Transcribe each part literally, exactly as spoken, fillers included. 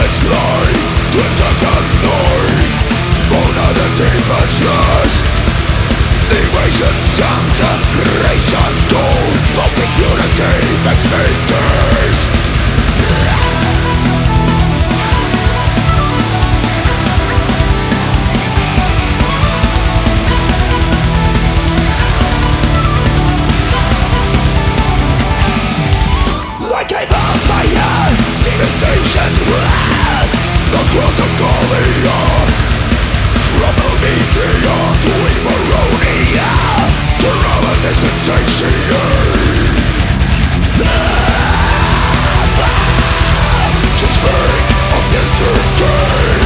try to attack and annoy. Born out of defenseless evasions and generations go fucking unity fix me this. Like a bonfire, devastation's breath across a Galia. From Elmedia to Emeronia, to reminiscentation. Just think of yesterday.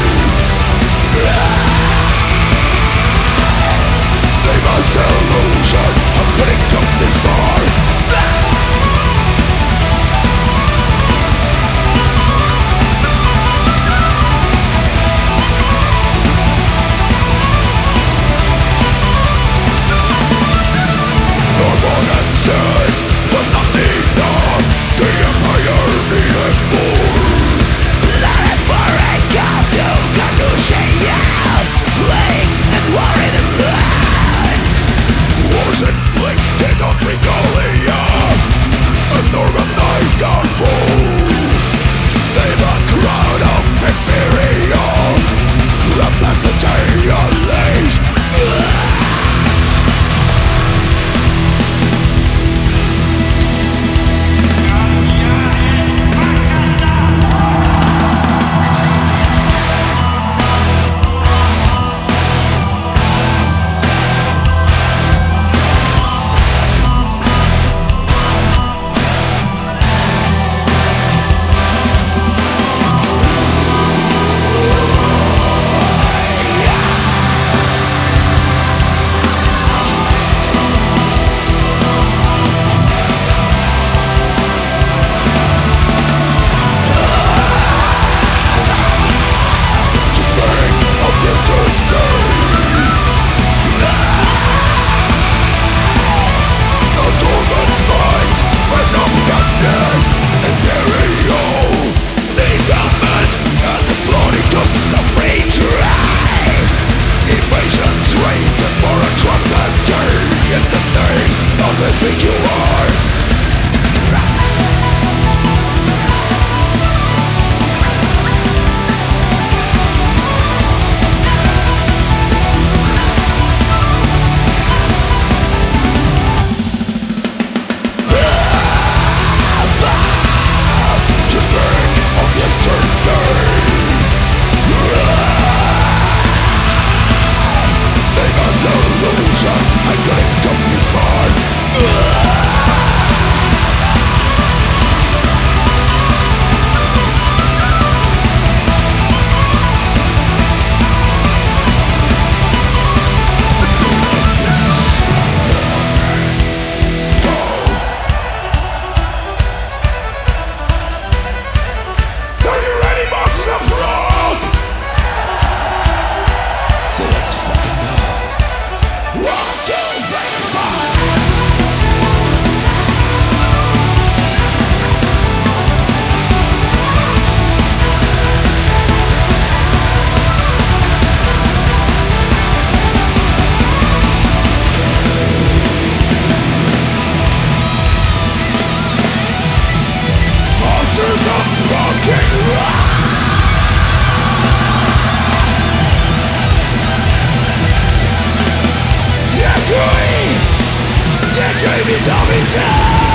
They must illusion, how could it come this far? Was not enough, the empire needed more. Let it for a god to Gandushia, plague and war in the blood. Wars inflicted on Frigolia, an organized downfall. They've a crowd of imperial rapacity unleashed. Zombies